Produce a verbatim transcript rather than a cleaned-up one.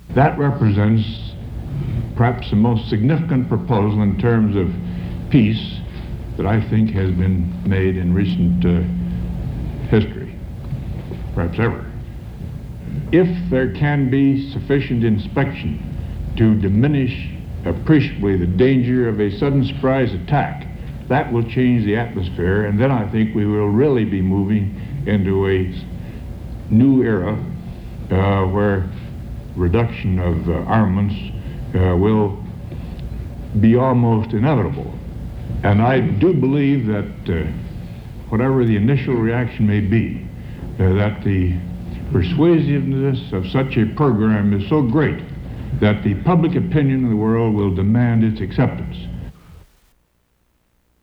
That represents perhaps the most significant proposal in terms of peace that I think has been made in recent uh, history, perhaps ever. If there can be sufficient inspection to diminish appreciably the danger of a sudden surprise attack, that will change the atmosphere, and then I think we will really be moving into a new era uh, where reduction of uh, armaments uh, will be almost inevitable. And I do believe that uh, whatever the initial reaction may be, uh, that the persuasiveness of such a program is so great that the public opinion of the world will demand its acceptance.